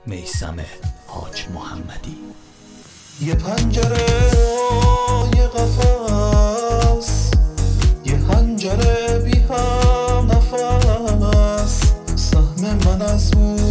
میثم حاج محمدی. یه پنجره و یه قفس، یه حنجره بی هم نفس، سهم من از بود